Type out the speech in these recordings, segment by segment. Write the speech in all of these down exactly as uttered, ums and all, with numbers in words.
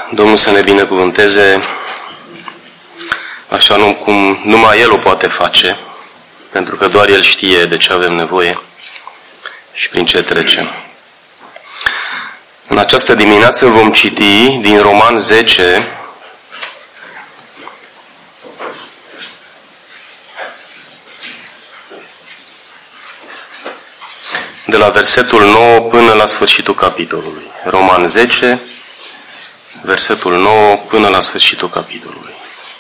Domnul să ne binecuvânteze așa cum numai El o poate face, pentru că doar El știe de ce avem nevoie și prin ce trecem. În această dimineață vom citi din Roman zece, de la versetul nouă până la sfârșitul capitolului. Roman zece, versetul nouă până la sfârșitul capitolului.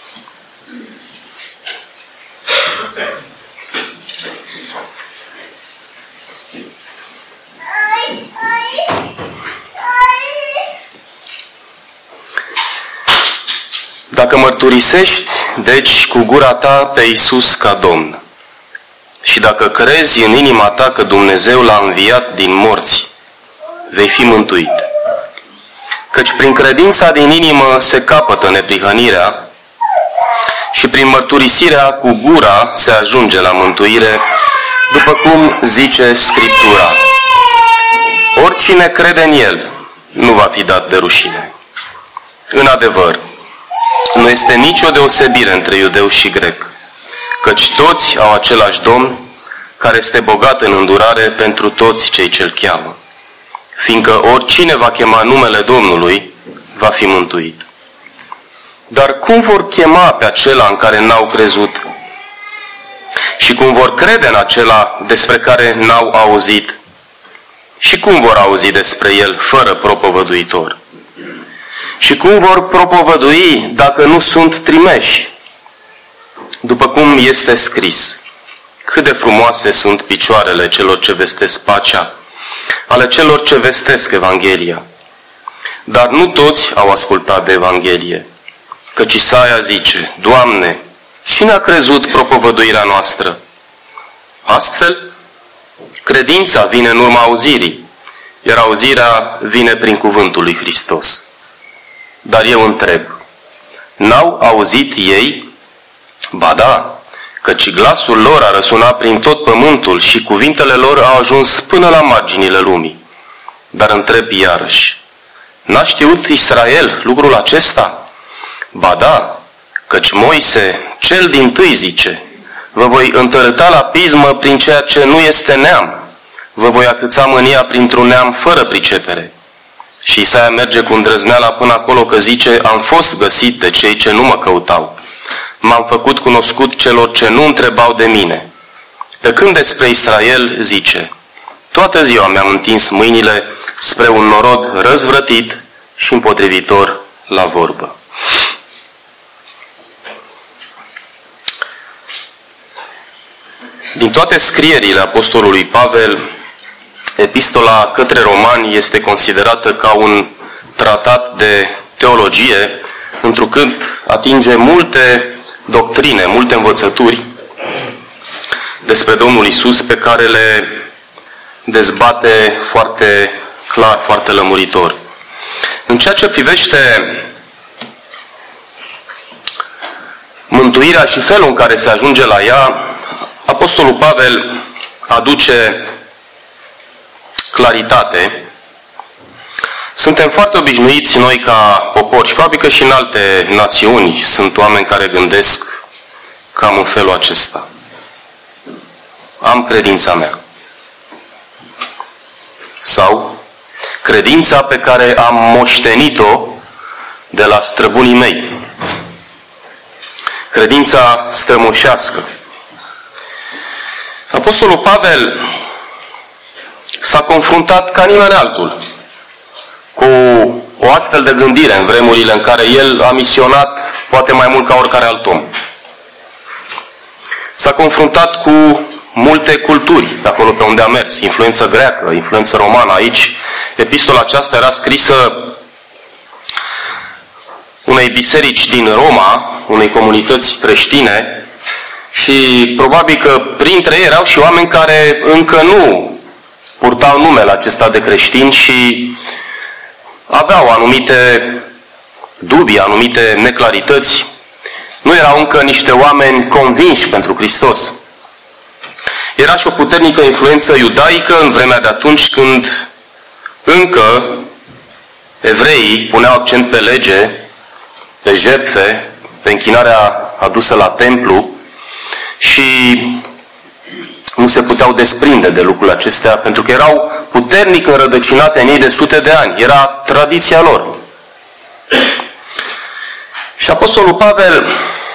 Dacă mărturisești, deci, cu gura ta pe Iisus ca Domn, și dacă crezi în inima ta că Dumnezeu l-a înviat din morți, vei fi mântuit. Căci prin credința din inimă se capătă neprihănirea și prin mărturisirea cu gura se ajunge la mântuire, după cum zice Scriptura. Oricine crede în El nu va fi dat de rușine. În adevăr, nu este nicio deosebire între iudeu și grec, căci toți au același Domn, care este bogat în îndurare pentru toți cei ce-L cheamă, fiindcă oricine va chema numele Domnului, va fi mântuit. Dar cum vor chema pe acela în care n-au crezut? Și cum vor crede în acela despre care n-au auzit? Și cum vor auzi despre El fără propovăduitor? Și cum vor propovădui dacă nu sunt trimeși? După cum este scris, cât de frumoase sunt picioarele celor ce vestesc pacea, ale celor ce vestesc Evanghelia. Dar nu toți au ascultat de Evanghelie, căci Isaia zice, Doamne, cine a crezut propovăduirea noastră? Astfel, credința vine în urma auzirii, iar auzirea vine prin cuvântul lui Hristos. Dar eu întreb, n-au auzit ei? Ba da, căci glasul lor a răsunat prin tot pământul și cuvintele lor au ajuns până la marginile lumii. Dar întreb iarăși, n-a știut Israel lucrul acesta? Ba da, căci Moise, cel dintâi zice, vă voi întărâta la pismă prin ceea ce nu este neam, vă voi ațăța mânia printr-un neam fără pricepere. Și Isaia merge cu îndrăzneala până acolo că zice, am fost găsit de cei ce nu mă căutau. M-am făcut cunoscut celor ce nu întrebau de mine. Pe când despre Israel zice, toată ziua mi-am întins mâinile spre un norod răzvrătit și împotrivitor la vorbă. Din toate scrierile apostolului Pavel, epistola către romani este considerată ca un tratat de teologie, întrucât atinge multe doctrine, multe învățături despre Domnul Iisus pe care le dezbate foarte clar, foarte lămuritor. În ceea ce privește mântuirea și felul în care se ajunge la ea, apostolul Pavel aduce claritate. Suntem foarte obișnuiți noi ca popor și probabil că și în alte națiuni sunt oameni care gândesc cam în felul acesta. Am credința mea. Sau credința pe care am moștenit-o de la străbunii mei. Credința strămoșească. Apostolul Pavel s-a confruntat ca nimeni altul cu o astfel de gândire în vremurile în care el a misionat poate mai mult ca oricare alt om. S-a confruntat cu multe culturi de acolo pe unde a mers, influență greacă, influență romană. Aici, epistola aceasta era scrisă unei biserici din Roma, unei comunități creștine, și probabil că printre ei erau și oameni care încă nu purtau numele acesta de creștini și aveau anumite dubii, anumite neclarități. Nu erau încă niște oameni convinși pentru Hristos. Era și o puternică influență iudaică în vremea de atunci, când încă evreii puneau accent pe lege, pe jertfe, pe închinarea adusă la templu și nu se puteau desprinde de lucrurile acestea pentru că erau puternic înrădăcinate în ei de sute de ani. Era tradiția lor. Și Apostolul Pavel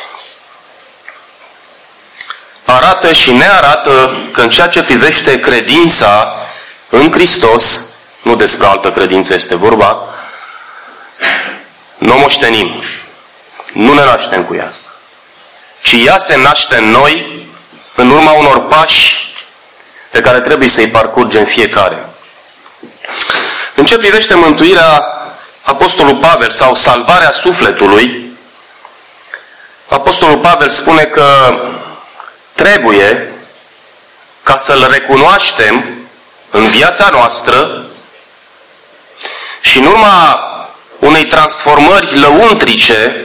arată și ne arată că în ceea ce privește credința în Hristos, nu despre altă credință este vorba, nu o moștenim. Nu ne naștem cu ea. Ci ea se naște în noi în urma unor pași pe care trebuie să-i parcurgem fiecare. În ce privește mântuirea, Apostolul Pavel sau salvarea sufletului, Apostolul Pavel spune că trebuie ca să-L recunoaștem în viața noastră și în urma unei transformări lăuntrice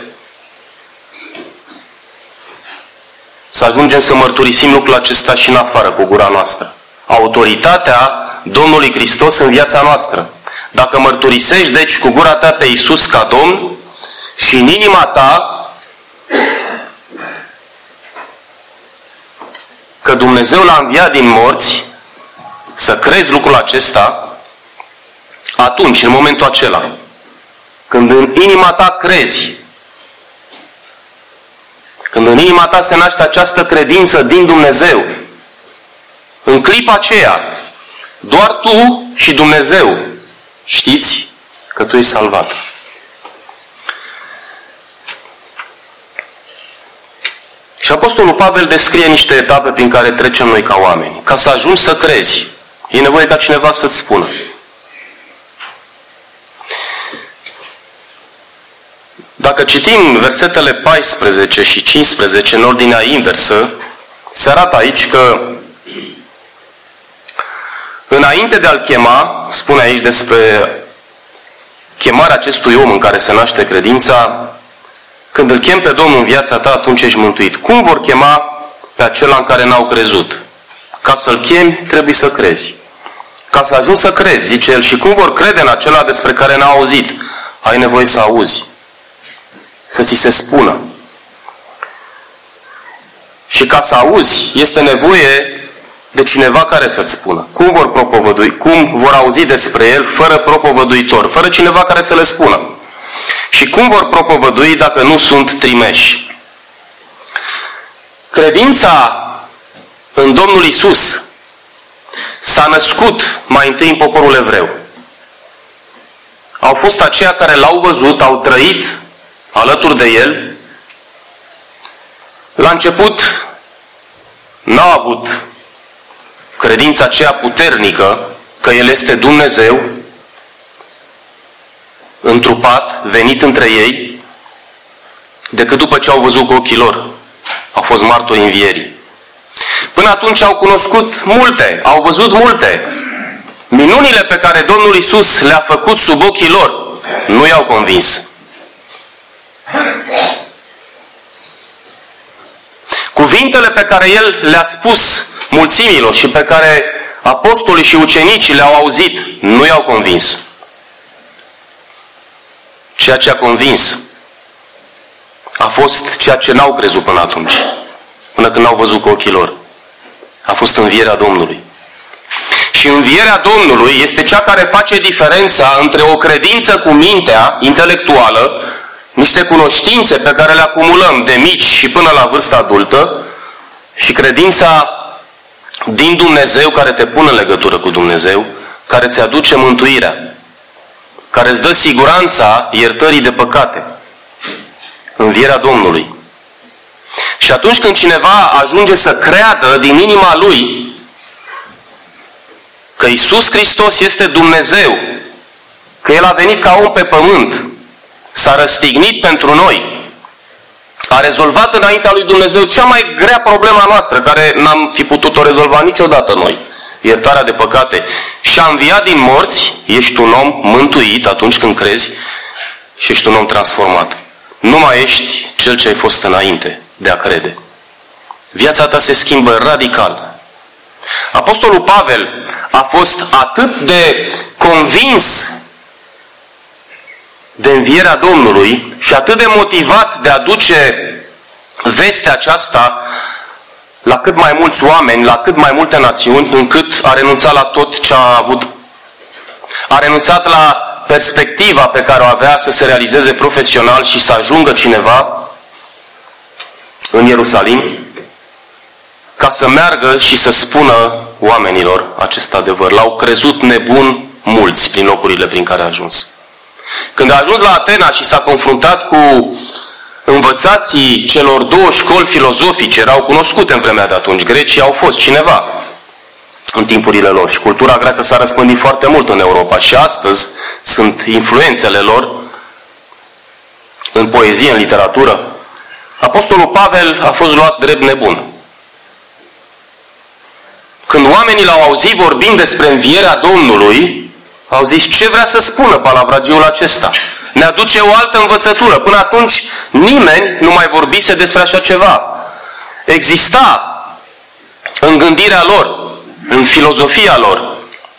să ajungem să mărturisim lucrul acesta și în afară cu gura noastră. Autoritatea Domnului Hristos în viața noastră. Dacă mărturisești, deci, cu gura ta pe Iisus ca Domn și în inima ta că Dumnezeu l-a înviat din morți, să crezi lucrul acesta, atunci, în momentul acela, când în inima ta crezi, când în inima ta se naște această credință din Dumnezeu, în clipa aceea, doar tu și Dumnezeu știți că tu ești salvat. Și Apostolul Pavel descrie niște etape prin care trecem noi ca oameni. Ca să ajungi să crezi, e nevoie ca cineva să-ți spună. Dacă citim versetele paisprezece și cincisprezece în ordinea inversă, se arată aici că înainte de a-l chema, spune aici despre chemarea acestui om în care se naște credința, când îl chem pe Domnul în viața ta, atunci ești mântuit. Cum vor chema pe acela în care n-au crezut? Ca să-l chemi, trebuie să crezi. Ca să ajungi să crezi, zice el, și cum vor crede în acela despre care n-au auzit? Ai nevoie să auzi. Să ți se spună. Și ca să auzi, este nevoie de cineva care să-ți spună. Cum vor propovădui? Cum vor auzi despre el fără propovăduitor? Fără cineva care să le spună. Și cum vor propovădui dacă nu sunt trimeși? Credința în Domnul Iisus s-a născut mai întâi în poporul evreu. Au fost aceia care l-au văzut, au trăit alături de el. La început n-au avut credința aceea puternică că el este Dumnezeu întrupat, venit între ei, decât după ce au văzut cu ochii lor. Au fost martori învierii. Până atunci au cunoscut multe, au văzut multe. Minunile pe care Domnul Iisus le-a făcut sub ochii lor nu i-au convins. Cuvintele pe care El le-a spus mulțimilor și pe care apostolii și ucenicii le-au auzit nu i-au convins. Ceea ce a convins a fost ceea ce n-au crezut până atunci, până când n-au văzut cu ochii lor. A fost învierea Domnului. Și învierea Domnului este cea care face diferența între o credință cu mintea intelectuală, niște cunoștințe pe care le acumulăm de mici și până la vârsta adultă, și credința din Dumnezeu care te pune în legătură cu Dumnezeu, care îți aduce mântuirea, care îți dă siguranța iertării de păcate. Învierea Domnului. Și atunci când cineva ajunge să creadă din inima lui că Iisus Hristos este Dumnezeu, că El a venit ca om pe pământ, s-a răstignit pentru noi, a rezolvat înaintea lui Dumnezeu cea mai grea problemă noastră, care n-am fi putut-o rezolva niciodată noi, iertarea de păcate, și a înviat din morți, ești un om mântuit atunci când crezi și ești un om transformat. Nu mai ești cel ce ai fost înainte de a crede. Viața ta se schimbă radical. Apostolul Pavel a fost atât de convins de învierea Domnului și atât de motivat de a duce vestea aceasta la cât mai mulți oameni, la cât mai multe națiuni, încât a renunțat la tot ce a avut. A renunțat la perspectiva pe care o avea să se realizeze profesional și să ajungă cineva în Ierusalim ca să meargă și să spună oamenilor acest adevăr. L-au crezut nebun mulți prin locurile prin care a ajuns. Când a ajuns la Atena și s-a confruntat cu învățații celor două școli filozofice, erau cunoscute în vremea de atunci. Grecii au fost cineva în timpurile lor și cultura greacă s-a răspândit foarte mult în Europa și astăzi sunt influențele lor în poezie, în literatură. Apostolul Pavel a fost luat drept nebun. Când oamenii l-au auzit vorbind despre învierea Domnului, au zis: ce vrea să spună palavragiul acesta? Ne aduce o altă învățătură. Până atunci nimeni nu mai vorbise despre așa ceva. Exista în gândirea lor, în filozofia lor,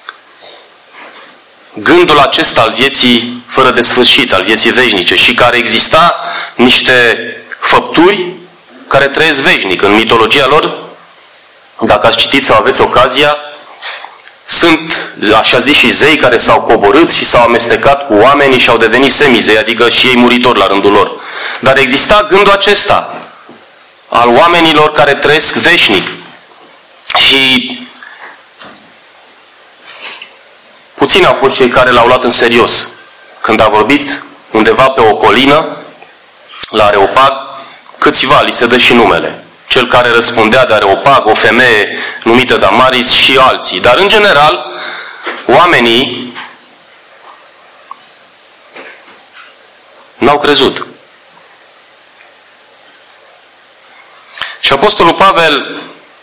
gândul acesta al vieții fără de sfârșit, al vieții veșnice, și care exista niște făpturi care trăiesc veșnic. În mitologia lor, dacă ați citit sau aveți ocazia, sunt, așa zis, și zei care s-au coborât și s-au amestecat cu oamenii și au devenit semizei, adică și ei muritori la rândul lor. Dar exista gândul acesta al oamenilor care trăiesc veșnic. Și puțini au fost cei care l-au luat în serios. Când a vorbit undeva pe o colină, la Areopag, câțiva li se dă și numele. Cel care răspundea de Areopag, o femeie numită Damaris și alții. Dar în general, oamenii n-au crezut. Și Apostolul Pavel,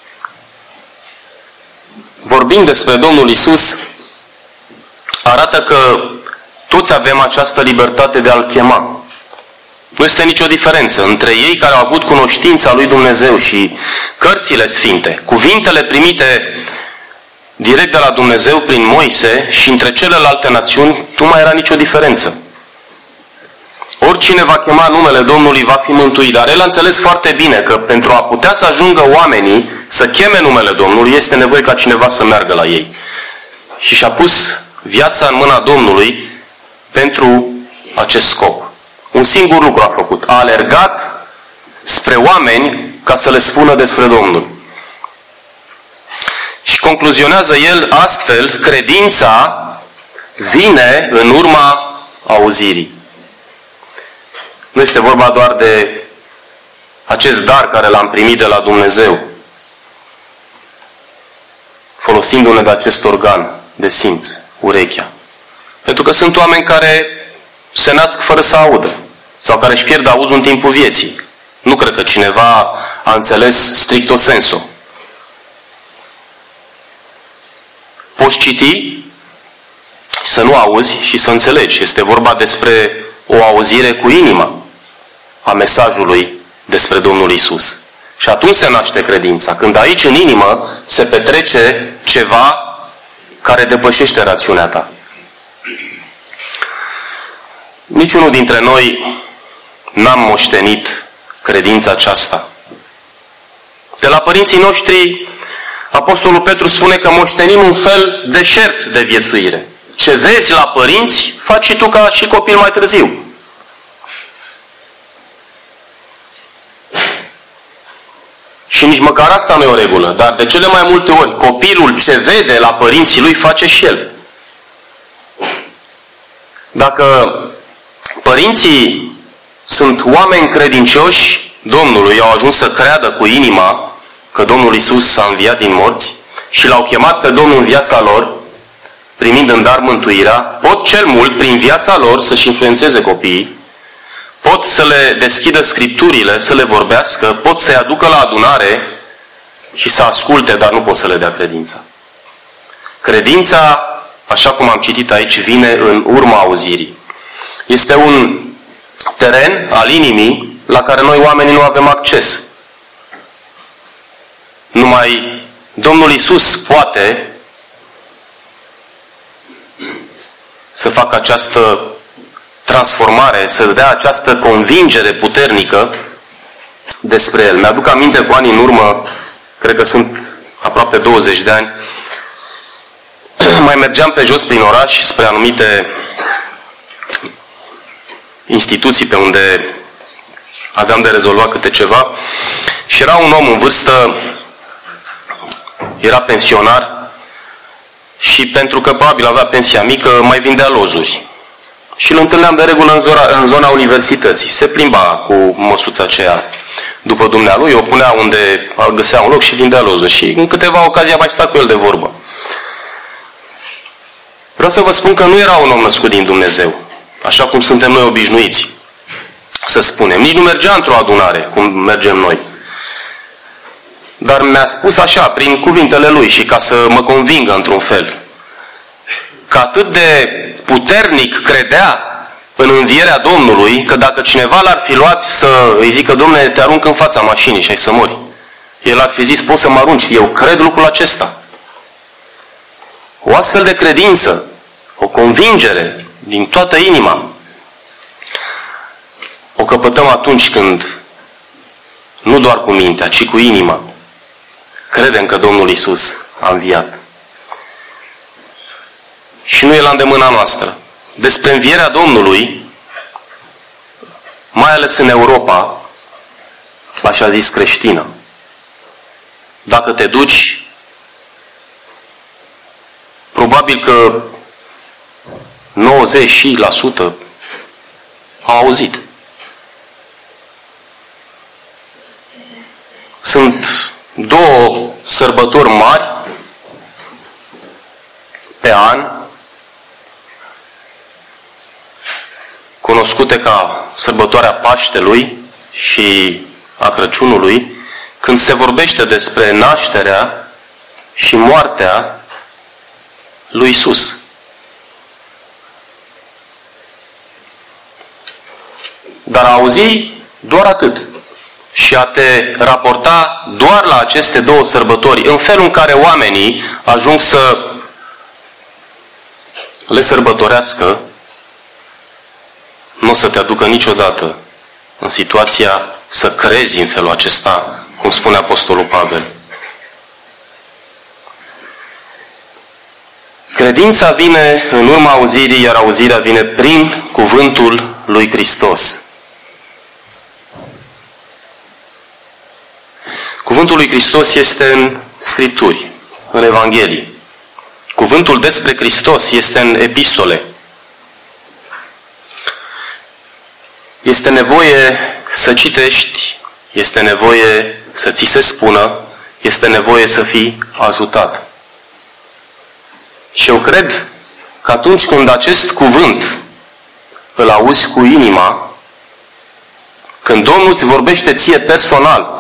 vorbind despre Domnul Iisus, arată că toți avem această libertate de a-L chema. Nu este nicio diferență între ei care au avut cunoștința lui Dumnezeu și cărțile sfinte, cuvintele primite direct de la Dumnezeu prin Moise, și între celelalte națiuni nu mai era nicio diferență. Oricine va chema numele Domnului va fi mântuit, dar el a înțeles foarte bine că pentru a putea să ajungă oamenii să cheme numele Domnului, este nevoie ca cineva să meargă la ei. Și și-a pus viața în mâna Domnului pentru acest scop. Un singur lucru a făcut. A alergat spre oameni ca să le spună despre Domnul. Și concluzionează el astfel: credința vine în urma auzirii. Nu este vorba doar de acest dar care l-am primit de la Dumnezeu, folosindu-ne de acest organ de simț, urechea. Pentru că sunt oameni care se nasc fără să audă sau care își pierd auzul în timpul vieții. Nu cred că cineva a înțeles stricto sensu. Poți citi, să nu auzi și să înțelegi. Este vorba despre o auzire cu inima a mesajului despre Domnul Iisus. Și atunci se naște credința. Când aici în inimă se petrece ceva care depășește rațiunea ta. Niciunul dintre noi n-am moștenit credința aceasta. De la părinții noștri, Apostolul Petru spune că moștenim un fel deșert de viețuire. Ce vezi la părinți, faci și tu ca și copil mai târziu. Și nici măcar asta nu e o regulă, dar de cele mai multe ori copilul ce vede la părinții lui face și el. Dacă părinții sunt oameni credincioși Domnului, au ajuns să creadă cu inima că Domnul Iisus s-a înviat din morți și l-au chemat pe Domnul în viața lor, primind în dar mântuirea, pot cel mult prin viața lor să-și influențeze copiii, pot să le deschidă Scripturile, să le vorbească, pot să-i aducă la adunare și să asculte, dar nu pot să le dea credința. Credința, așa cum am citit aici, vine în urma auzirii. Este un teren al inimii la care noi oamenii nu avem acces. Numai Domnul Iisus poate să facă această transformare, să dea această convingere puternică despre el. Mi-aduc aminte cu ani în urmă, cred că sunt aproape douăzeci de ani, mai mergeam pe jos prin oraș spre anumite instituții pe unde aveam de rezolvat câte ceva și era un om în vârstă, era pensionar și pentru că probabil avea pensia mică, mai vindea lozuri. Și îl întâlneam de regulă în zona, în zona universității. Se plimba cu măsuța aceea după dumnealui, o punea unde găsea un loc și vindea lozuri. Și în câteva ocazii am mai stat cu el de vorbă. Vreau să vă spun că nu era un om născut din Dumnezeu, așa cum suntem noi obișnuiți să spunem. Nici nu mergea într-o adunare, cum mergem noi. Dar mi-a spus așa, prin cuvintele lui și ca să mă convingă într-un fel, că atât de puternic credea în învierea Domnului, că dacă cineva l-ar fi luat să îi zică, Domnule, te arunc în fața mașinii și ai să mori, el ar fi zis, poți să mă arunci, eu cred lucrul acesta. O astfel de credință, o convingere din toată inima, o căpătăm atunci când, nu doar cu mintea, ci cu inima, credem că Domnul Iisus a înviat. Și nu e la îndemâna noastră. Despre învierea Domnului, mai ales în Europa, așa zis creștină, dacă te duci, probabil că nouăzeci la sută au auzit. Sunt două sărbători mari pe an, cunoscute ca sărbătoarea Paștelui și a Crăciunului, când se vorbește despre nașterea și moartea lui Iisus. Dar a auzi doar atât și a te raporta doar la aceste două sărbători, în felul în care oamenii ajung să le sărbătorească, nu o să te aducă niciodată în situația să crezi în felul acesta, cum spune Apostolul Pavel. Credința vine în urma auzirii, iar auzirea vine prin cuvântul lui Hristos. Cuvântul lui Hristos este în Scripturi, în Evanghelii. Cuvântul despre Hristos este în epistole. Este nevoie să citești, este nevoie să ți se spună, este nevoie să fii ajutat. Și eu cred că atunci când acest cuvânt îl auzi cu inima, când Domnul îți vorbește ție personal,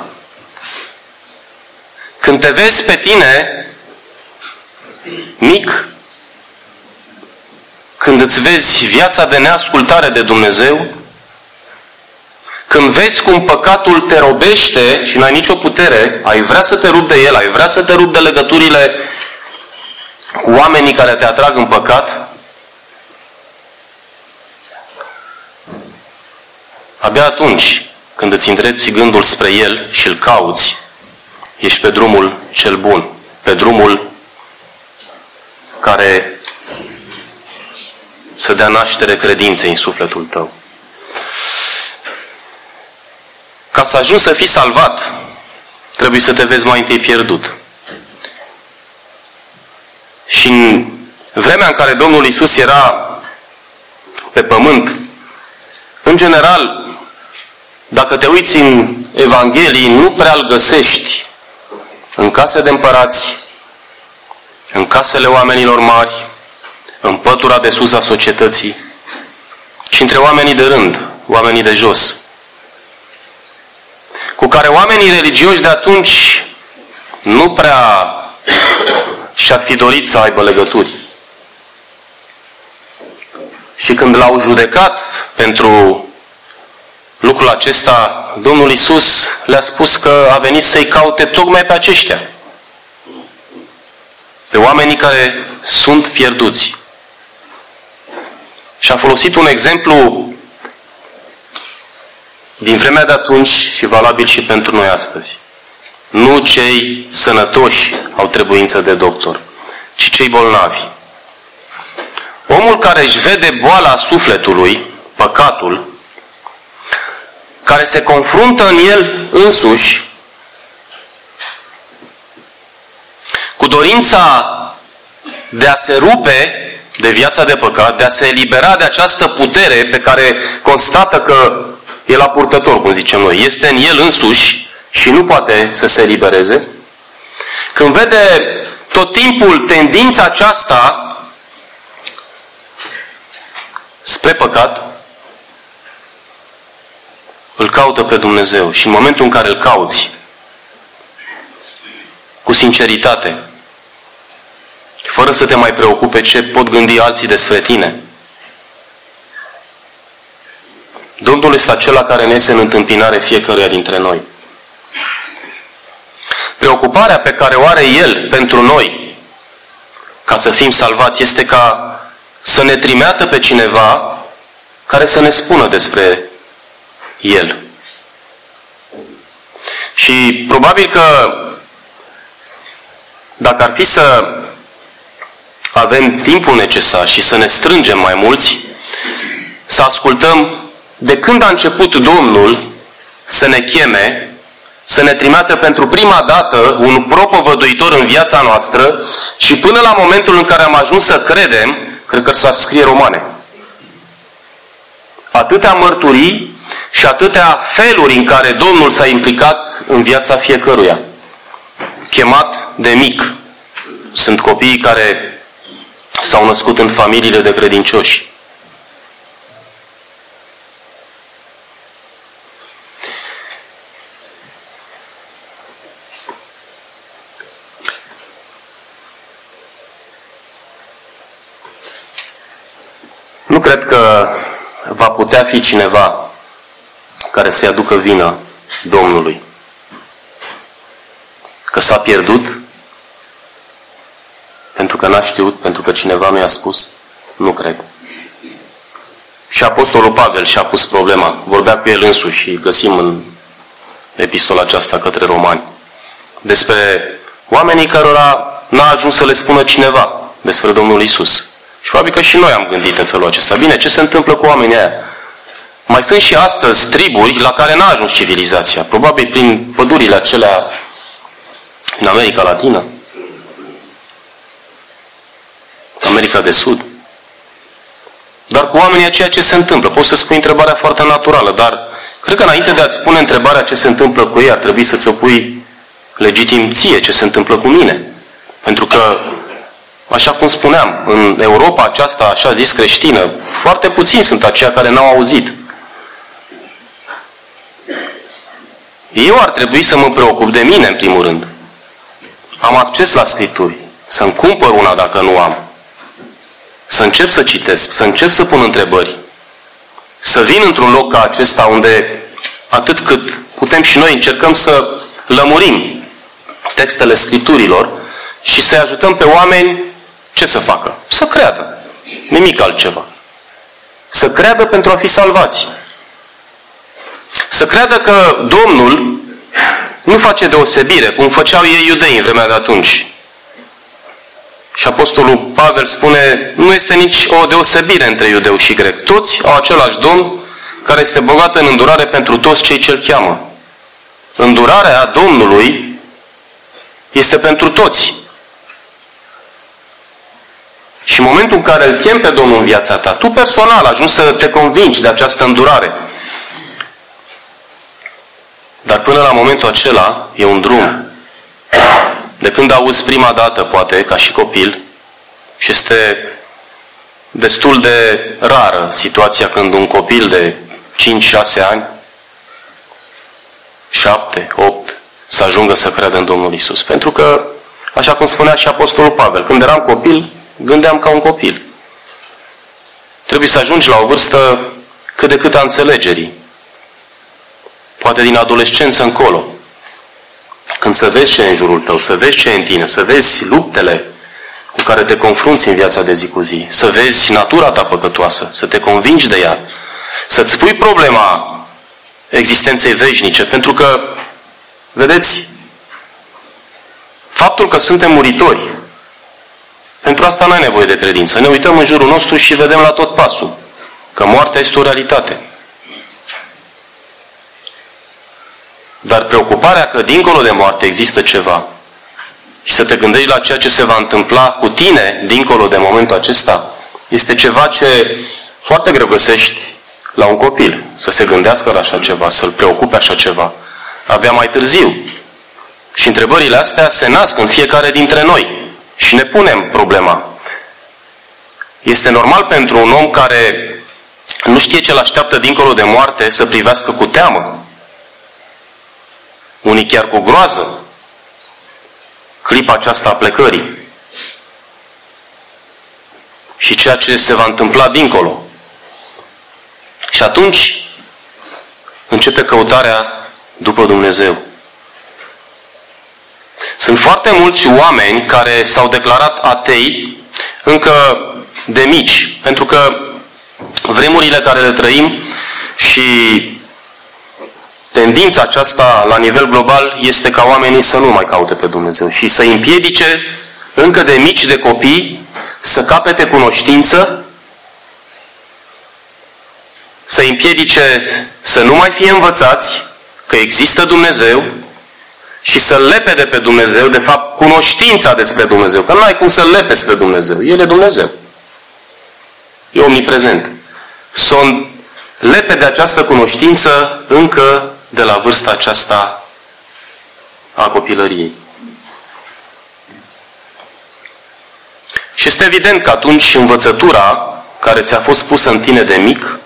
când te vezi pe tine mic, când îți vezi viața de neascultare de Dumnezeu, când vezi cum păcatul te robește și n-ai nicio putere, ai vrea să te rupi de el, ai vrea să te rupi de legăturile cu oamenii care te atrag în păcat, abia atunci când îți îndrepți gândul spre el și îl cauți, ești pe drumul cel bun, pe drumul care să dea naștere credinței în sufletul tău. Ca să ajungi să fii salvat, trebuie să te vezi mai întâi pierdut. Și în vremea în care Domnul Iisus era pe pământ, în general, dacă te uiți în Evanghelii, nu prea îl găsești în case de împărați, în casele oamenilor mari, în pătura de sus a societății, ci între oamenii de rând, oamenii de jos, cu care oamenii religioși de atunci nu prea și-ar fi dorit să aibă legături. Și când l-au judecat pentru lucrul acesta, Domnul Iisus le-a spus că a venit să-i caute tocmai pe aceștia. Pe oamenii care sunt pierduți. Și a folosit un exemplu din vremea de atunci și valabil și pentru noi astăzi. Nu cei sănătoși au trebuință de doctor, ci cei bolnavi. Omul care își vede boala sufletului, păcatul, care se confruntă în el însuși cu dorința de a se rupe de viața de păcat, de a se elibera de această putere pe care constată că e la purtător, cum zicem noi, este în el însuși și nu poate să se elibereze, când vede tot timpul tendința aceasta spre păcat, îl caută pe Dumnezeu și în momentul în care îl cauți cu sinceritate, fără să te mai preocupe ce pot gândi alții despre tine, Domnul este acela care ne iese în întâmpinare fiecăruia dintre noi. Preocuparea pe care o are El pentru noi, ca să fim salvați, este ca să ne trimeată pe cineva care să ne spună despre El. Și probabil că dacă ar fi să avem timpul necesar și să ne strângem mai mulți, să ascultăm de când a început Domnul să ne cheme, să ne trimeată pentru prima dată un propovăduitor în viața noastră și până la momentul în care am ajuns să credem, cred că s-ar scrie Romane. Atâtea mărturii și atâtea feluri în care Domnul s-a implicat în viața fiecăruia. Chemat de mic. Sunt copiii care s-au născut în familiile de credincioși. Nu cred că va putea fi cineva care să-i aducă vină Domnului. Că s-a pierdut pentru că n-a știut, pentru că cineva nu i-a spus. Nu cred. Și Apostolul Pavel și-a pus problema. Vorbea cu el însuși și găsim în epistola aceasta către Romani despre oamenii cărora n-a ajuns să le spună cineva despre Domnul Iisus. Și probabil că și noi am gândit în felul acesta. Bine, ce se întâmplă cu oamenii aia? Mai sunt și astăzi triburi la care n-a ajuns civilizația. Probabil prin pădurile acelea în America Latină. America de Sud. Dar cu oamenii aceia ce se întâmplă? Poți să spui întrebarea foarte naturală, dar cred că înainte de a-ți pune întrebarea ce se întâmplă cu ei, ar trebui să-ți o pui legitim ție ce se întâmplă cu mine. Pentru că, așa cum spuneam, în Europa aceasta, așa zis creștină, foarte puțini sunt aceia care n-au auzit. Eu ar trebui să mă preocup de mine, în primul rând. Am acces la Scripturi. Să-mi cumpăr una dacă nu am. Să încep să citesc, să încep să pun întrebări. Să vin într-un loc ca acesta unde, atât cât putem și noi, încercăm să lămurim textele Scripturilor și să-i ajutăm pe oameni ce să facă? Să creadă. Nimic altceva. Să creadă pentru a fi salvați. Să creadă că Domnul nu face deosebire, cum făceau ei iudei în vremea de atunci. Și Apostolul Pavel spune, nu este nici o deosebire între iudeu și grec. Toți au același Domn care este bogat în îndurare pentru toți cei ce-L cheamă. Îndurarea Domnului este pentru toți. Și în momentul în care îl chem pe Domnul în viața ta, tu personal ajungi să te convingi de această îndurare. Dar până la momentul acela e un drum. De când auzi prima dată, poate, ca și copil, și este destul de rară situația când un copil de cinci șase ani, șapte, opt, să ajungă să creadă în Domnul Iisus. Pentru că, așa cum spunea și Apostolul Pavel, când eram copil, gândeam ca un copil. Trebuie să ajungi la o vârstă cât de cât a înțelegerii. Poate din adolescență încolo. Când să vezi ce e în jurul tău, să vezi ce e în tine, să vezi luptele cu care te confrunți în viața de zi cu zi, să vezi natura ta păcătoasă, să te convingi de ea, să-ți pui problema existenței veșnice, pentru că, vedeți, faptul că suntem muritori, pentru asta n-ai nevoie de credință. Ne uităm în jurul nostru și vedem la tot pasul că moartea este o realitate. Dar preocuparea că dincolo de moarte există ceva și să te gândești la ceea ce se va întâmpla cu tine dincolo de momentul acesta, este ceva ce foarte greu găsești la un copil. Să se gândească la așa ceva, să-l preocupe așa ceva. Abia mai târziu. Și întrebările astea se nasc în fiecare dintre noi. Și ne punem problema. Este normal pentru un om care nu știe ce-l așteaptă dincolo de moarte să privească cu teamă. Unii chiar cu groază clipa aceasta a plecării. Și ceea ce se va întâmpla dincolo. Și atunci începe căutarea după Dumnezeu. Sunt foarte mulți oameni care s-au declarat atei încă de mici, pentru că vremurile care le trăim și tendința aceasta la nivel global este ca oamenii să nu mai caute pe Dumnezeu și să împiedice încă de mici, de copii, să capete cunoștință, să împiedice să nu mai fie învățați că există Dumnezeu și să-L lepede pe Dumnezeu, de fapt, cunoștința despre Dumnezeu. Că nu ai cum să-L lepezi pe Dumnezeu. El e Dumnezeu. E omniprezent. Să o lepede această cunoștință încă de la vârsta aceasta a copilăriei. Și este evident că atunci învățătura care ți-a fost pusă în tine de mic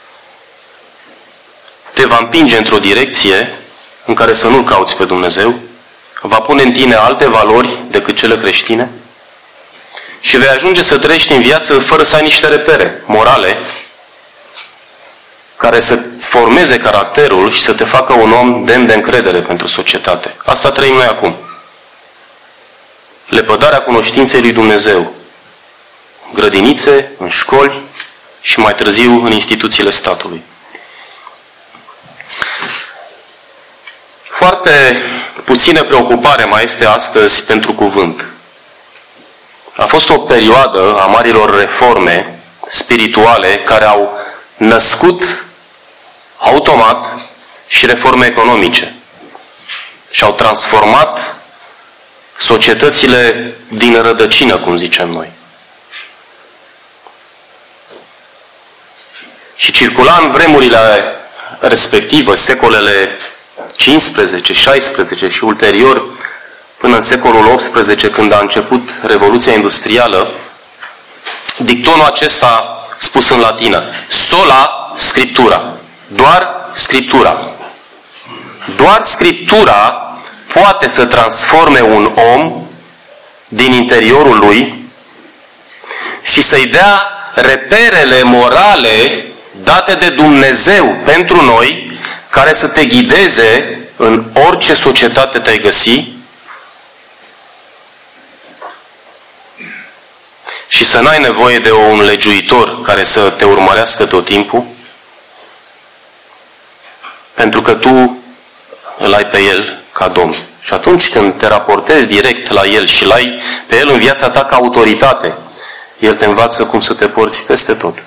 te va împinge într-o direcție în care să nu-L cauți pe Dumnezeu, va pune în tine alte valori decât cele creștine și vei ajunge să trăiești în viață fără să ai niște repere morale care să-ți formeze caracterul și să te facă un om demn de încredere pentru societate. Asta trăim noi acum. Lepădarea cunoștinței lui Dumnezeu. Grădinițe, în școli și mai târziu în instituțiile statului. Foarte puțină preocupare mai este astăzi pentru cuvânt. A fost o perioadă a marilor reforme spirituale care au născut automat și reforme economice și au transformat societățile din rădăcină, cum zicem noi. Și circula în vremurile respective, secolele cincisprezece, șaisprezece și ulterior până în secolul optsprezece, când a început Revoluția Industrială, dictonul acesta spus în latină: sola scriptura. Doar Scriptura. Doar Scriptura poate să transforme un om din interiorul lui și să-i dea reperele morale date de Dumnezeu pentru noi, care să te ghideze în orice societate te-ai găsi și să n-ai nevoie de un legiuitor care să te urmărească tot timpul, pentru că tu îl ai pe El ca Domn. Și atunci când te raportezi direct la El și îl ai pe El în viața ta ca autoritate, El te învață cum să te porți peste tot.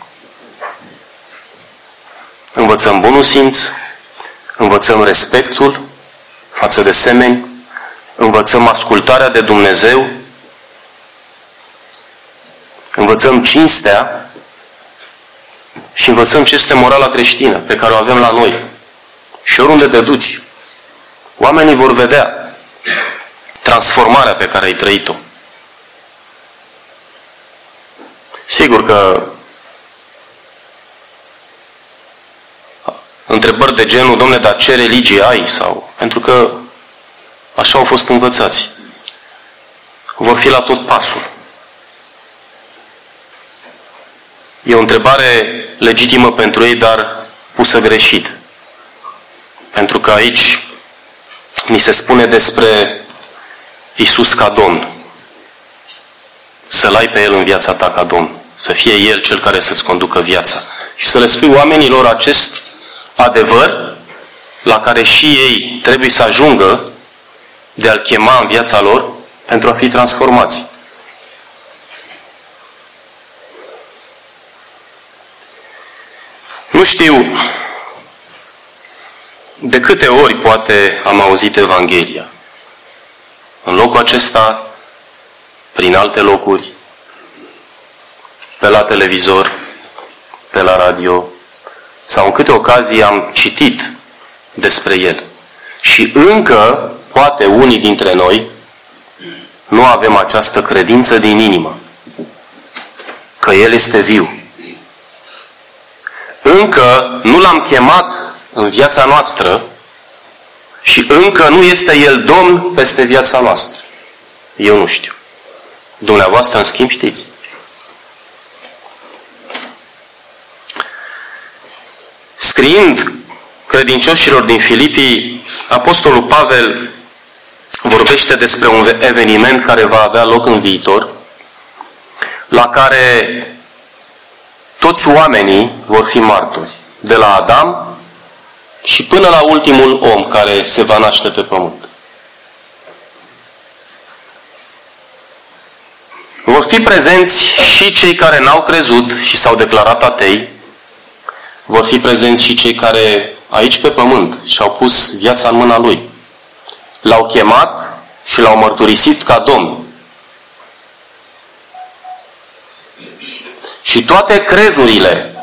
Învățăm bunul simț, învățăm respectul față de semeni, învățăm ascultarea de Dumnezeu, învățăm cinstea și învățăm ce este morala creștină pe care o avem la noi. Și oriunde te duci, oamenii vor vedea transformarea pe care ai trăit-o. Sigur că întrebări de genul: Dom'le, dar ce religie ai? Sau, pentru că așa au fost învățați. Vor fi la tot pasul. E o întrebare legitimă pentru ei, dar pusă greșit. Pentru că aici ni se spune despre Iisus ca Domn. să-L ai pe El în viața ta ca Domn, să fie El Cel care să-ți conducă viața și să le spui oamenilor acest adevăr la care și ei trebuie să ajungă de a-L chema în viața lor pentru a fi transformați. Nu știu de câte ori poate am auzit Evanghelia. În locul acesta, prin alte locuri, pe la televizor, pe la radio, sau în câte ocazii am citit despre El. Și încă, poate unii dintre noi, nu avem această credință din inimă, că El este viu. Încă nu L-am chemat în viața noastră și încă nu este El Domn peste viața noastră. Eu nu știu. Dumneavoastră, în schimb, știți. Scriind credincioșilor din Filipii, Apostolul Pavel vorbește despre un eveniment care va avea loc în viitor, la care toți oamenii vor fi martori, de la Adam și până la ultimul om care se va naște pe pământ. Vor fi prezenți și cei care n-au crezut și s-au declarat atei, vor fi prezenți și cei care aici pe pământ și-au pus viața în mâna Lui. L-au chemat și L-au mărturisit ca Domn. Și toate crezurile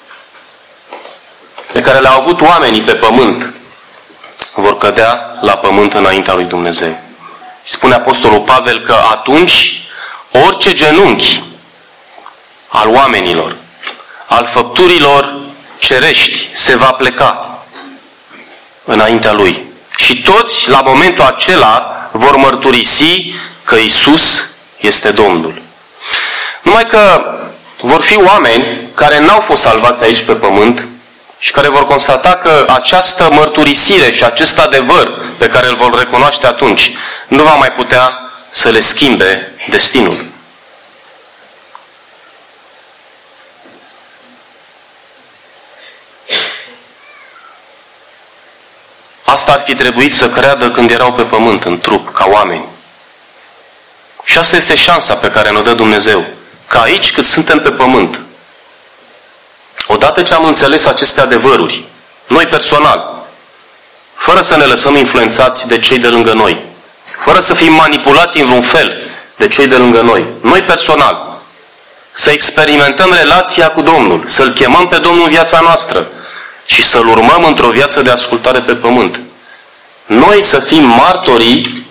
pe care le-au avut oamenii pe pământ vor cădea la pământ înaintea lui Dumnezeu. Spune Apostolul Pavel că atunci orice genunchi al oamenilor, al făpturilor cerești, se va pleca înaintea Lui. Și toți, la momentul acela, vor mărturisi că Iisus este Domnul. Numai că vor fi oameni care n-au fost salvați aici pe pământ și care vor constata că această mărturisire și acest adevăr pe care îl vor recunoaște atunci nu va mai putea să le schimbe destinul. Asta ar fi trebuit să creadă când erau pe pământ, în trup, ca oameni. Și asta este șansa pe care ne-o dă Dumnezeu. Ca aici, cât suntem pe pământ, odată ce am înțeles aceste adevăruri, noi personal, fără să ne lăsăm influențați de cei de lângă noi, fără să fim manipulați în vreun fel de cei de lângă noi, noi personal, să experimentăm relația cu Domnul, să-L chemăm pe Domnul în viața noastră și să-L urmăm într-o viață de ascultare pe pământ. Noi să fim martorii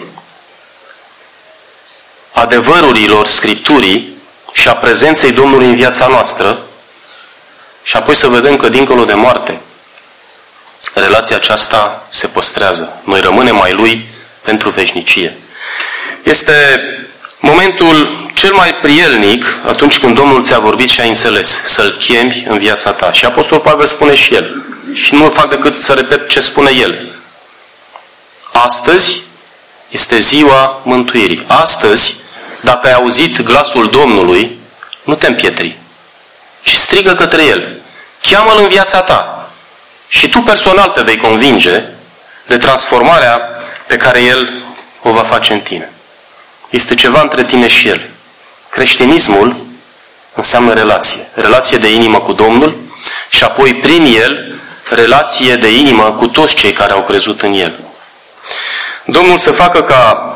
adevărurilor Scripturii și a prezenței Domnului în viața noastră și apoi să vedem că dincolo de moarte relația aceasta se păstrează. Noi rămânem ai Lui pentru veșnicie. Este momentul cel mai prielnic atunci când Domnul ți-a vorbit și ai înțeles să-L chemi în viața ta. Și Apostolul Pavel spune și el. Și nu fac decât să repet ce spune el. Astăzi este ziua mântuirii. Astăzi, dacă ai auzit glasul Domnului, nu te împietri, ci strigă către El. Cheamă-L în viața ta. Și tu personal te vei convinge de transformarea pe care El o va face în tine. Este ceva între tine și El. Creștinismul înseamnă relație. Relație de inimă cu Domnul și apoi prin El relație de inimă cu toți cei care au crezut în El. Domnul să facă ca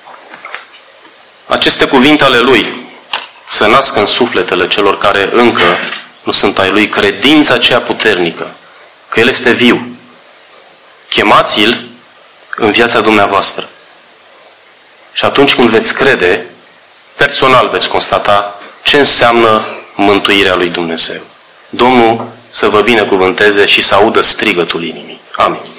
aceste cuvinte ale Lui să nască în sufletele celor care încă nu sunt ai Lui credința aceea puternică, că El este viu. Chemați-L în viața dumneavoastră. Și atunci când veți crede, personal veți constata ce înseamnă mântuirea lui Dumnezeu. Domnul să vă binecuvânteze și să audă strigătul inimii. Amin.